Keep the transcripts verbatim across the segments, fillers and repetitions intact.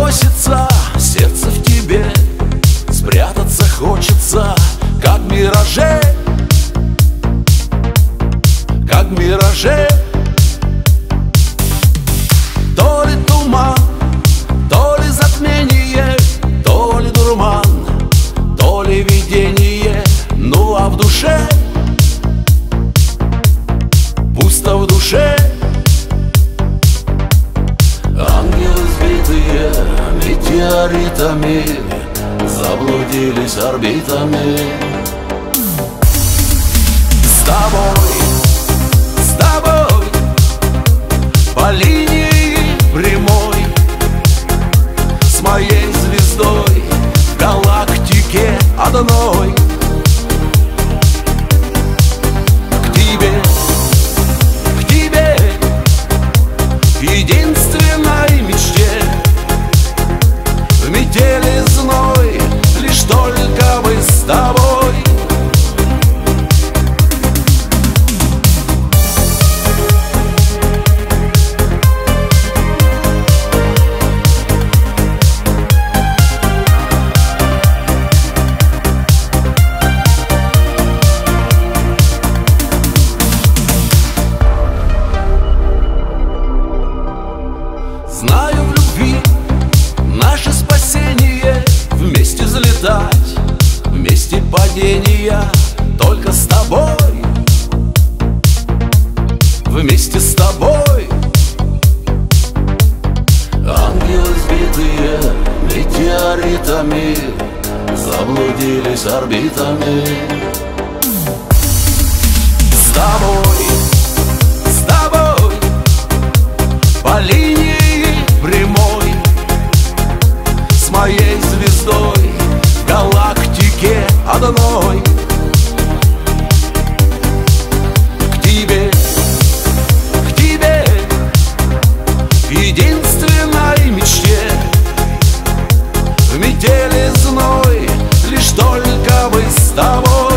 просится сердце в тебе, спрятаться хочется, как в мираже, как в мираже. То ли туман, то ли затмение, то ли дурман, то ли видение. Ну а в душе, пусто в душе. Ангелы, сбитые метеоритами, заблудились орбитами. С тобой, с тобой по линии прямой, с моей звездой в галактике одной. К тебе, к тебе, к единственной мечте, в метели зной, лишь только мы с тобой. Знаю, в любви наше спасение, вместе взлетать, вместе падения. Только с тобой, вместе с тобой. Ангелы, сбитые метеоритами, заблудились орбитами. С тобой, с тобой по линии прямой, с моей звездой в галактике одной. К тебе, к тебе, к единственной мечте, в метели зной, лишь только мы с тобой.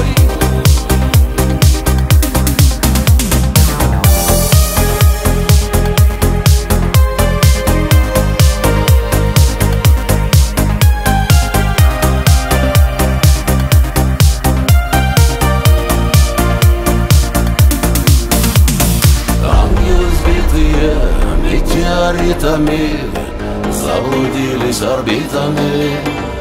Метеоритами, заблудились орбитами.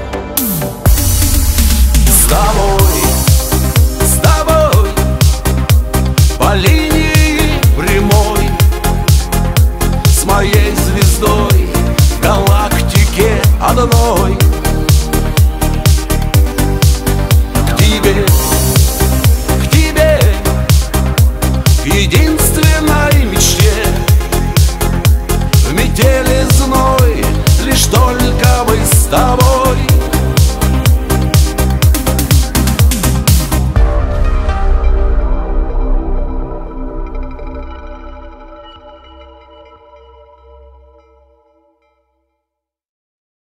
С тобой, с тобой по линии прямой, с моей звездой в галактике одной. К тебе, к тебе, к единственной